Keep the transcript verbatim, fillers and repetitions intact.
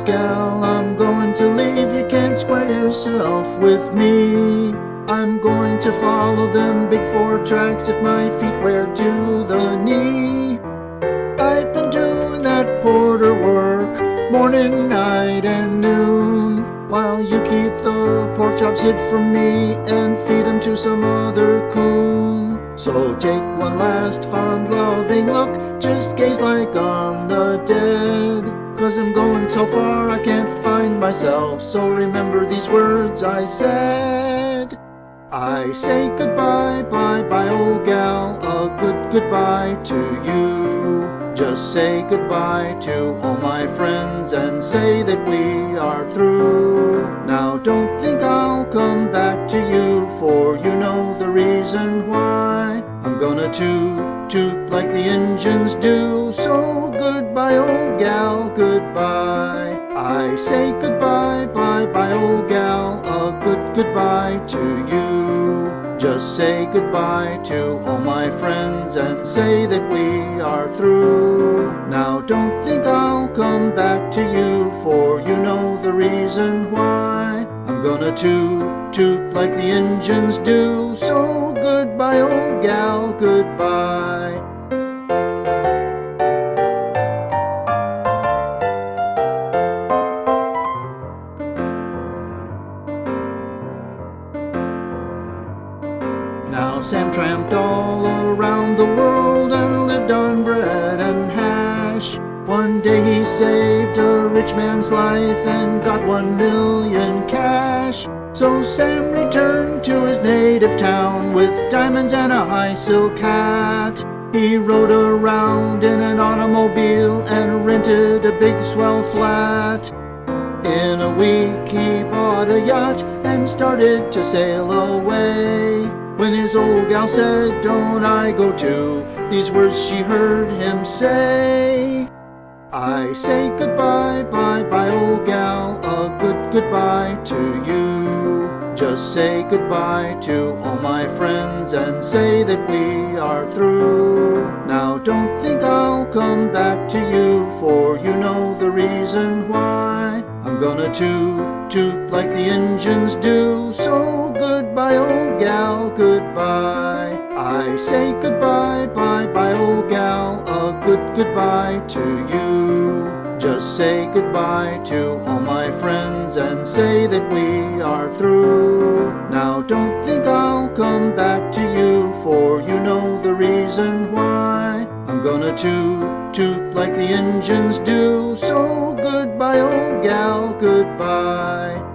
gal, I'm going to leave. You can't square yourself with me. I'm going to follow them big four tracks if my feet wear to the knee. I've been doing that porter work morning, night, and noon, while you keep the pork chops hid from me and feed 'em to some other coon. So take one last fond loving look, just gaze like on the dead, 'cause I'm going so far I can't find myself. So remember these words I said. I say goodbye, bye, bye, old gal, a good goodbye to you. Just say goodbye to all my friends and say that we are through. Now don't think I'll come back to you, for you know the reason why. I'm gonna toot, toot like the engines do. So goodbye, old gal, goodbye. I say goodbye, bye, bye, old gal, a good goodbye to you. Just say goodbye to all my friends and say that we are through. Now don't think I'll come back to you, for you know the reason why. I'm gonna toot, toot like the engines do. So goodbye, old gal, goodbye. Now Sam tramped all around the world and lived on bread and hash. One day he saved a rich man's life and got one million cash. So Sam returned to his native town with diamonds and a high silk hat. He rode around in an automobile and rented a big swell flat. In a week he bought a yacht and started to sail away, when his old gal said, "Don't I go too?" These words she heard him say. I say goodbye, bye, bye, old gal, a good goodbye to you. Just say goodbye to all my friends and say that we are through. Now don't think I'll come back to you, for you know the reason why. I'm gonna toot, toot like the engines do. So goodbye, old gal, goodbye. I say goodbye, bye, bye, old gal, a good goodbye to you. Just say goodbye to all my friends and say that we are through. Now don't think I'll come back to you, for you know the reason why. I'm gonna toot, toot like the engines do. So goodbye, old gal, goodbye.